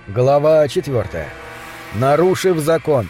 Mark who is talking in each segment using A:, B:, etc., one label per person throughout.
A: Глава 4. Нарушив закон.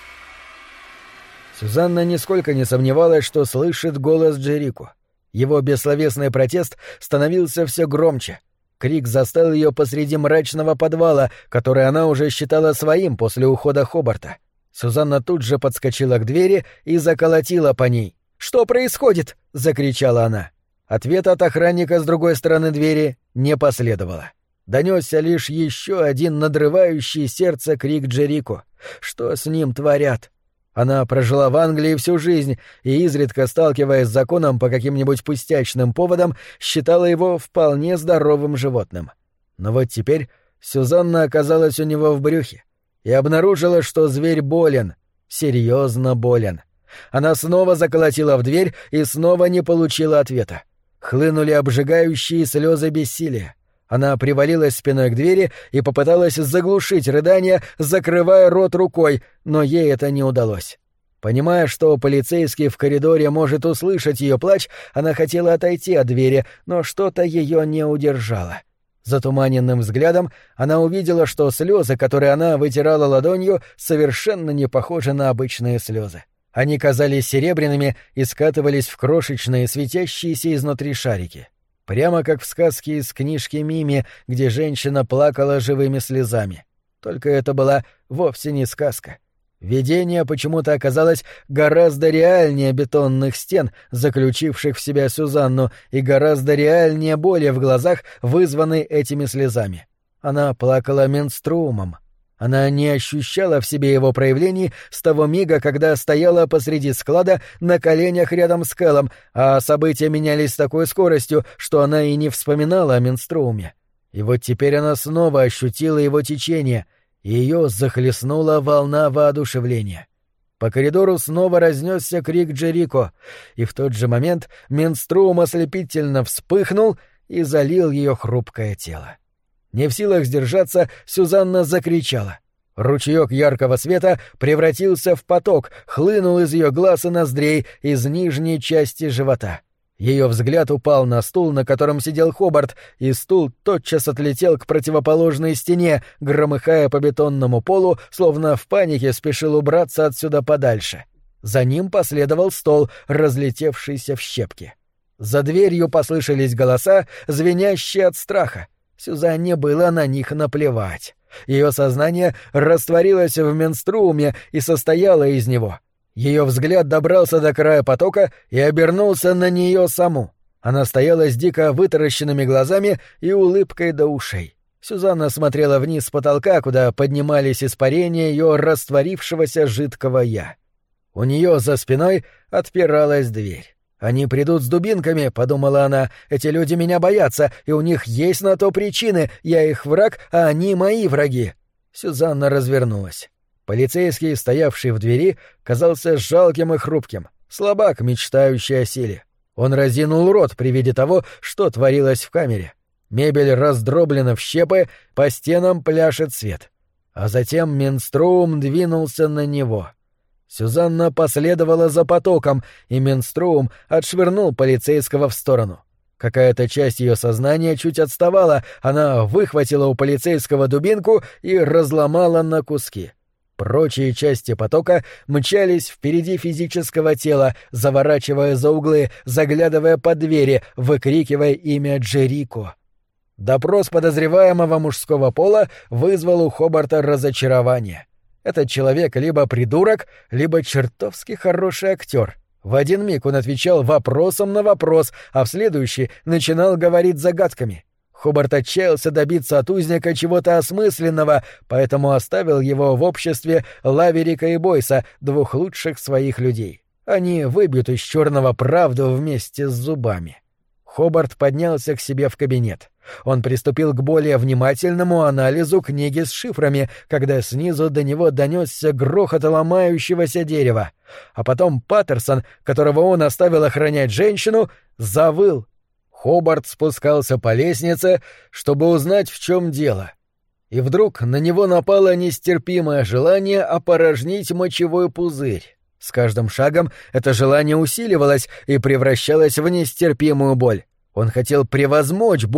A: Сюзанна нисколько не сомневалась, что слышит голос Джерико. Его бессловесный протест становился все громче. Крик застал ее посреди мрачного подвала, который она уже считала своим после ухода Хобарта. Сюзанна тут же подскочила к двери и заколотила по ней. «Что происходит?» — закричала она. Ответа от охранника с другой стороны двери не последовало. Донесся лишь еще один надрывающий сердце крик Джерико. Что с ним творят? Она прожила в Англии всю жизнь и, изредка сталкиваясь с законом по каким-нибудь пустячным поводам, считала его вполне здоровым животным. Но вот теперь Сюзанна оказалась у него в брюхе и обнаружила, что зверь болен, серьезно болен. Она снова заколотила в дверь и снова не получила ответа. Хлынули обжигающие слезы бессилия. Она привалилась спиной к двери и попыталась заглушить рыдания, закрывая рот рукой, но ей это не удалось. Понимая, что полицейский в коридоре может услышать ее плач, она хотела отойти от двери, но что-то ее не удержало. Затуманенным взглядом она увидела, что слезы, которые она вытирала ладонью, совершенно не похожи на обычные слезы. Они казались серебряными и скатывались в крошечные, светящиеся изнутри шарики. Прямо как в сказке из книжки Мими, где женщина плакала живыми слезами. Только это была вовсе не сказка. Видение почему-то оказалось гораздо реальнее бетонных стен, заключивших в себя Сюзанну, и гораздо реальнее боли в глазах, вызванной этими слезами. Она плакала менструумом. Она не ощущала в себе его проявлений с того мига, когда стояла посреди склада на коленях рядом с Кэлом, а события менялись с такой скоростью, что она и не вспоминала о менструуме. И вот теперь она снова ощутила его течение, и ее захлестнула волна воодушевления. По коридору снова разнесся крик Джерико, и в тот же момент менструум ослепительно вспыхнул и залил ее хрупкое тело. Не в силах сдержаться, Сюзанна закричала. Ручеёк яркого света превратился в поток, хлынул из ее глаз и ноздрей, из нижней части живота. Ее взгляд упал на стул, на котором сидел Хобарт, и стул тотчас отлетел к противоположной стене, громыхая по бетонному полу, словно в панике спешил убраться отсюда подальше. За ним последовал стол, разлетевшийся в щепки. За дверью послышались голоса, звенящие от страха. Сюзанне было на них наплевать. Ее сознание растворилось в менструуме и состояло из него. Ее взгляд добрался до края потока и обернулся на нее саму. Она стояла с дико вытаращенными глазами и улыбкой до ушей. Сюзанна смотрела вниз с потолка, куда поднимались испарения ее растворившегося жидкого «я». У нее за спиной отпиралась дверь. «Они придут с дубинками», — подумала она, — «эти люди меня боятся, и у них есть на то причины, я их враг, а они мои враги». Сюзанна развернулась. Полицейский, стоявший в двери, казался жалким и хрупким, слабак, мечтающий о силе. Он разинул рот при виде того, что творилось в камере. Мебель раздроблена в щепы, по стенам пляшет свет. А затем менструум двинулся на него. Сюзанна последовала за потоком, и менструум отшвырнул полицейского в сторону. Какая-то часть ее сознания чуть отставала, она выхватила у полицейского дубинку и разломала на куски. Прочие части потока мчались впереди физического тела, заворачивая за углы, заглядывая под двери, выкрикивая имя Джерико. Допрос подозреваемого мужского пола вызвал у Хобарта разочарование. Этот человек либо придурок, либо чертовски хороший актер. В один миг он отвечал вопросом на вопрос, а в следующий начинал говорить загадками. Хобарт отчаялся добиться от узника чего-то осмысленного, поэтому оставил его в обществе Лаверика и Бойса, двух лучших своих людей. Они выбьют из черного правду вместе с зубами. Хобарт поднялся к себе в кабинет. Он приступил к более внимательному анализу книги с шифрами, когда снизу до него донесся грохот ломающегося дерева. А потом Паттерсон, которого он оставил охранять женщину, завыл. Хобарт спускался по лестнице, чтобы узнать, в чем дело. И вдруг на него напало нестерпимое желание опорожнить мочевой пузырь. С каждым шагом это желание усиливалось и превращалось в нестерпимую боль. Он хотел превозмочь боль,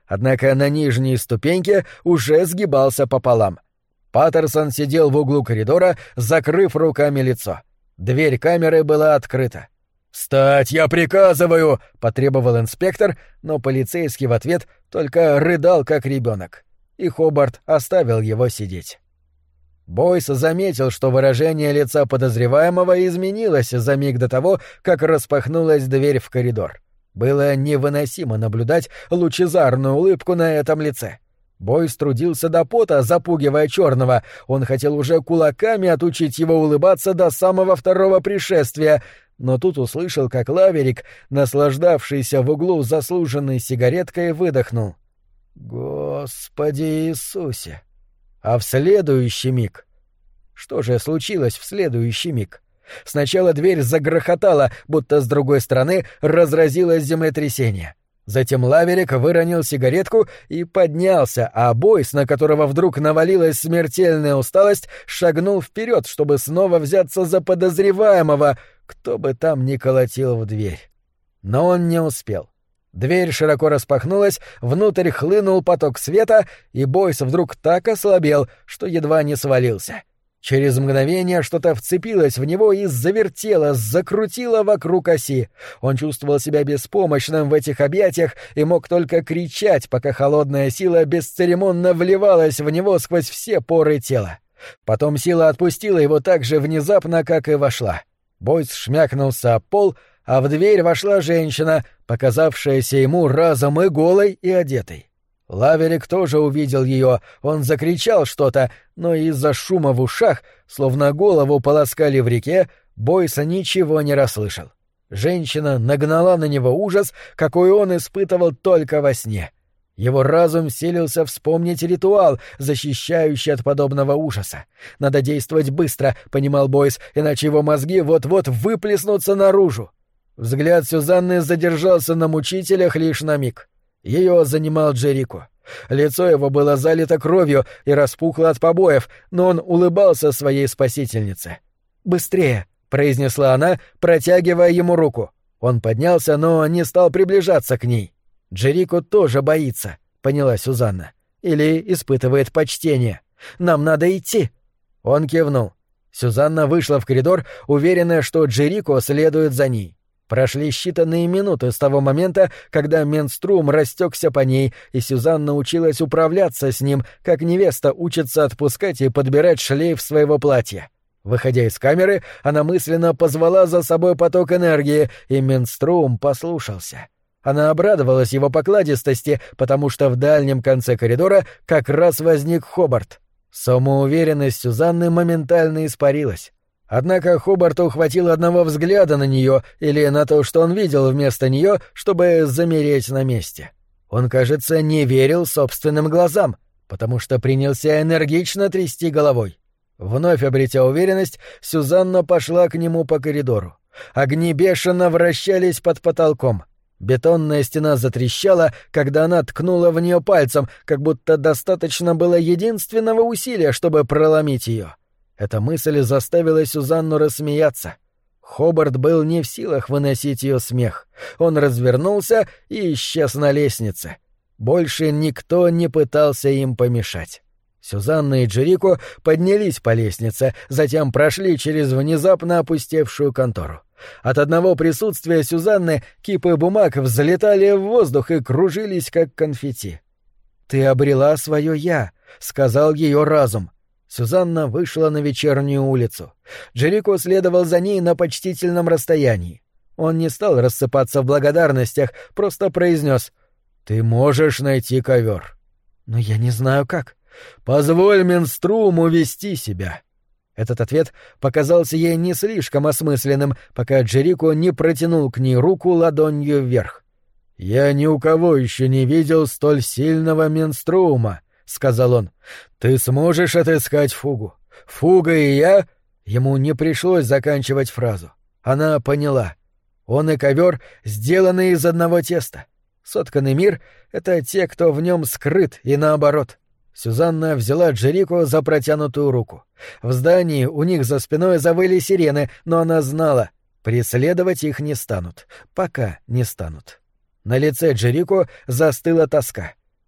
A: однако на нижней ступеньке уже сгибался пополам. Паттерсон сидел в углу коридора, закрыв руками лицо. Дверь камеры была открыта. «Встать, я приказываю!» — потребовал инспектор, но полицейский в ответ только рыдал, как ребенок. И Хобарт оставил его сидеть. Бойс заметил, что выражение лица подозреваемого изменилось за миг до того, как распахнулась дверь в коридор. Было невыносимо наблюдать лучезарную улыбку на этом лице. Бойс трудился до пота, запугивая черного. Он хотел уже кулаками отучить его улыбаться до самого второго пришествия, но тут услышал, как Лаверик, наслаждавшийся в углу заслуженной сигареткой, выдохнул: «Господи Иисусе!» А в следующий миг... Что же случилось в следующий миг? Сначала дверь загрохотала, будто с другой стороны разразилось землетрясение. Затем Лаверик выронил сигаретку и поднялся, а Бойс, на которого вдруг навалилась смертельная усталость, шагнул вперед, чтобы снова взяться за подозреваемого, кто бы там ни колотил в дверь. Но он не успел. Дверь широко распахнулась, внутрь хлынул поток света, и Бойс вдруг так ослабел, что едва не свалился. Через мгновение что-то вцепилось в него и завертело, закрутило вокруг оси. Он чувствовал себя беспомощным в этих объятиях и мог только кричать, пока холодная сила бесцеремонно вливалась в него сквозь все поры тела. Потом сила отпустила его так же внезапно, как и вошла. Бойс шмякнулся об пол, а в дверь вошла женщина, показавшаяся ему разом и голой, и одетой. Лаверик тоже увидел ее, он закричал что-то, но из-за шума в ушах, словно голову полоскали в реке, Бойс ничего не расслышал. Женщина нагнала на него ужас, какой он испытывал только во сне. Его разум силился вспомнить ритуал, защищающий от подобного ужаса. «Надо действовать быстро», — понимал Бойс, иначе его мозги вот-вот выплеснутся наружу. Взгляд Сюзанны задержался на мучителях лишь на миг. Ее занимал Джерико. Лицо его было залито кровью и распухло от побоев, но он улыбался своей спасительнице. «Быстрее!» — произнесла она, протягивая ему руку. Он поднялся, но не стал приближаться к ней. «Джерико тоже боится», — поняла Сюзанна. «Или испытывает почтение. Нам надо идти». Он кивнул. Сюзанна вышла в коридор, уверенная, что Джерико следует за ней. Прошли считанные минуты с того момента, когда менструм растекся по ней, и Сюзанна училась управляться с ним, как невеста учится отпускать и подбирать шлейф своего платья. Выходя из камеры, она мысленно позвала за собой поток энергии, и менструм послушался. Она обрадовалась его покладистости, потому что в дальнем конце коридора как раз возник Хобарт. Самоуверенность Сюзанны моментально испарилась. Однако Хобарту хватило одного взгляда на нее или на то, что он видел вместо нее, чтобы замереть на месте. Он, кажется, не верил собственным глазам, потому что принялся энергично трясти головой. Вновь обретя уверенность, Сюзанна пошла к нему по коридору. Огни бешено вращались под потолком. Бетонная стена затрещала, когда она ткнула в нее пальцем, как будто достаточно было единственного усилия, чтобы проломить ее. Эта мысль заставила Сюзанну рассмеяться. Хобарт был не в силах выносить ее смех. Он развернулся и исчез на лестнице. Больше никто не пытался им помешать. Сюзанна и Джерико поднялись по лестнице, затем прошли через внезапно опустевшую контору. От одного присутствия Сюзанны кипы бумаг взлетали в воздух и кружились, как конфетти. «Ты обрела свое «я», — сказал ее разум. Сюзанна вышла на вечернюю улицу. Джерико следовал за ней на почтительном расстоянии. Он не стал рассыпаться в благодарностях, просто произнес: «Ты можешь найти ковер». «Но я не знаю как». «Позволь менструму вести себя». Этот ответ показался ей не слишком осмысленным, пока Джерико не протянул к ней руку ладонью вверх. «Я ни у кого еще не видел столь сильного менструма», — сказал он. «Ты сможешь отыскать фугу? Фуга и я...» Ему не пришлось заканчивать фразу. Она поняла. Он и ковер сделаны из одного теста. Сотканный мир — это те, кто в нем скрыт, и наоборот. Сюзанна взяла Джерико за протянутую руку. В здании у них за спиной завыли сирены, но она знала, преследовать их не станут. Пока не станут. На лице Джерико застыла тоска.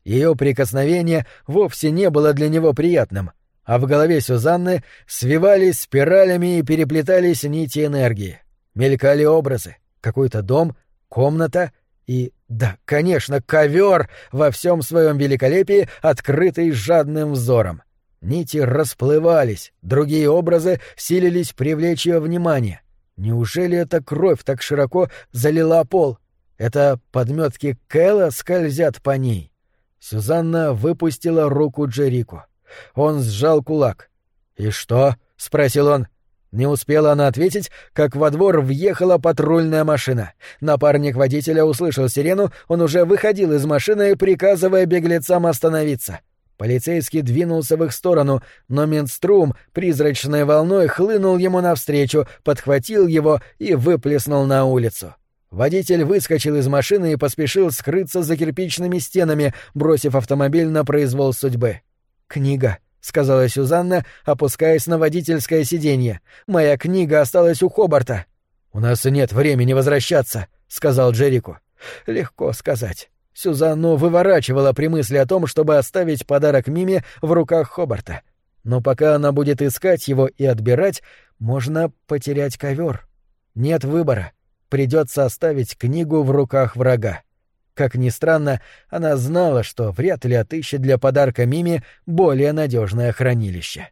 A: Ее прикосновение вовсе не было для него приятным, а в голове Сюзанны свивались спиралями и переплетались нити энергии. Мелькали образы, какой-то дом, комната и, да, конечно, ковер во всем своем великолепии, открытый жадным взором. Нити расплывались, другие образы силились привлечь ее внимание. Неужели эта кровь так широко залила пол? Это подметки Кэла скользят по ней. Сюзанна выпустила руку Джерико. Он сжал кулак. «И что?» — спросил он. Не успела она ответить, как во двор въехала патрульная машина. Напарник водителя услышал сирену, он уже выходил из машины, приказывая беглецам остановиться. Полицейский двинулся в их сторону, но Минструм призрачной волной хлынул ему навстречу, подхватил его и выплеснул на улицу. Водитель выскочил из машины и поспешил скрыться за кирпичными стенами, бросив автомобиль на произвол судьбы. «Книга», — сказала Сюзанна, опускаясь на водительское сиденье. «Моя книга осталась у Хобарта». «У нас нет времени возвращаться», — сказал Джерико. «Легко сказать». Сюзанну выворачивала при мысли о том, чтобы оставить подарок Миме в руках Хобарта. Но пока она будет искать его и отбирать, можно потерять ковер. Нет выбора. Придется оставить книгу в руках врага. Как ни странно, она знала, что вряд ли отыщет для подарка Миме более надежное хранилище.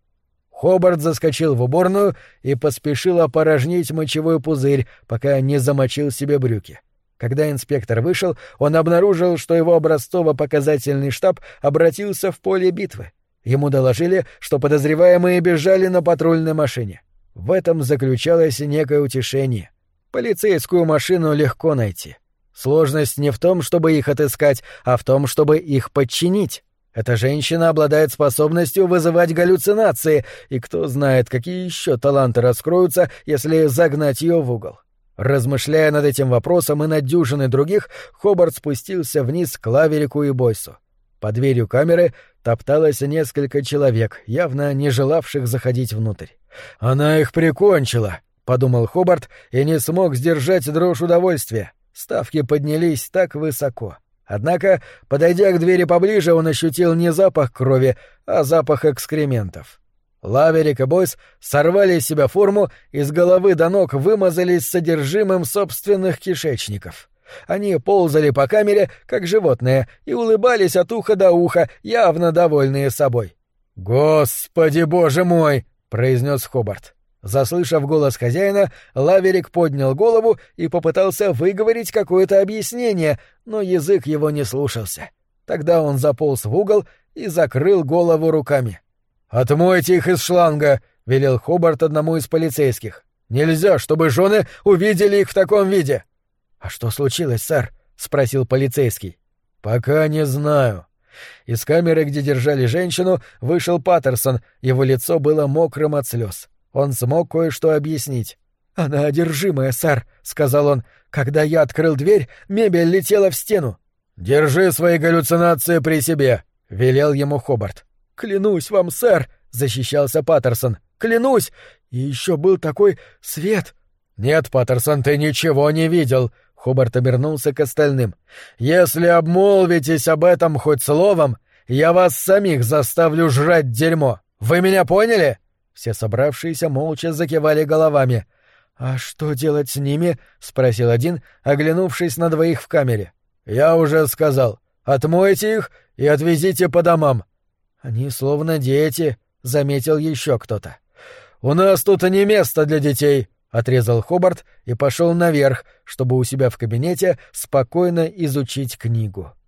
A: Хобарт заскочил в уборную и поспешил опорожнить мочевой пузырь, пока не замочил себе брюки. Когда инспектор вышел, он обнаружил, что его образцово-показательный штаб обратился в поле битвы. Ему доложили, что подозреваемые бежали на патрульной машине. В этом заключалось некое утешение. Полицейскую машину легко найти. Сложность не в том, чтобы их отыскать, а в том, чтобы их подчинить. Эта женщина обладает способностью вызывать галлюцинации, и кто знает, какие еще таланты раскроются, если загнать ее в угол. Размышляя над этим вопросом и над дюжиной других, Хобарт спустился вниз к Лаверику и Бойсу. Под дверью камеры топталось несколько человек, явно не желавших заходить внутрь. «Она их прикончила», — подумал Хобарт и не смог сдержать дрожь удовольствия. Ставки поднялись так высоко. Однако, подойдя к двери поближе, он ощутил не запах крови, а запах экскрементов. Лаверик и Бойс сорвали с себя форму и с головы до ног вымазались содержимым собственных кишечников. Они ползали по камере, как животные, и улыбались от уха до уха, явно довольные собой. «Господи, боже мой!» — произнес Хобарт. Заслышав голос хозяина, Лаверик поднял голову и попытался выговорить какое-то объяснение, но язык его не слушался. Тогда он заполз в угол и закрыл голову руками. «Отмойте их из шланга», — велел Хобарт одному из полицейских. «Нельзя, чтобы жены увидели их в таком виде». «А что случилось, сэр?» — спросил полицейский. «Пока не знаю». Из камеры, где держали женщину, вышел Паттерсон, его лицо было мокрым от слез. Он смог кое-что объяснить. «Она одержимая, сэр», — сказал он. «Когда я открыл дверь, мебель летела в стену». «Держи свои галлюцинации при себе», — велел ему Хобарт. «Клянусь вам, сэр», — защищался Паттерсон. «Клянусь! И еще был такой свет!» «Нет, Паттерсон, ты ничего не видел!» — Хобарт обернулся к остальным. «Если обмолвитесь об этом хоть словом, я вас самих заставлю жрать дерьмо! Вы меня поняли?» Все собравшиеся молча закивали головами. «А что делать с ними?» — спросил один, оглянувшись на двоих в камере. «Я уже сказал. Отмойте их и отвезите по домам». «Они словно дети», — заметил еще кто-то. «У нас тут не место для детей», — отрезал Хобарт и пошел наверх, чтобы у себя в кабинете спокойно изучить книгу.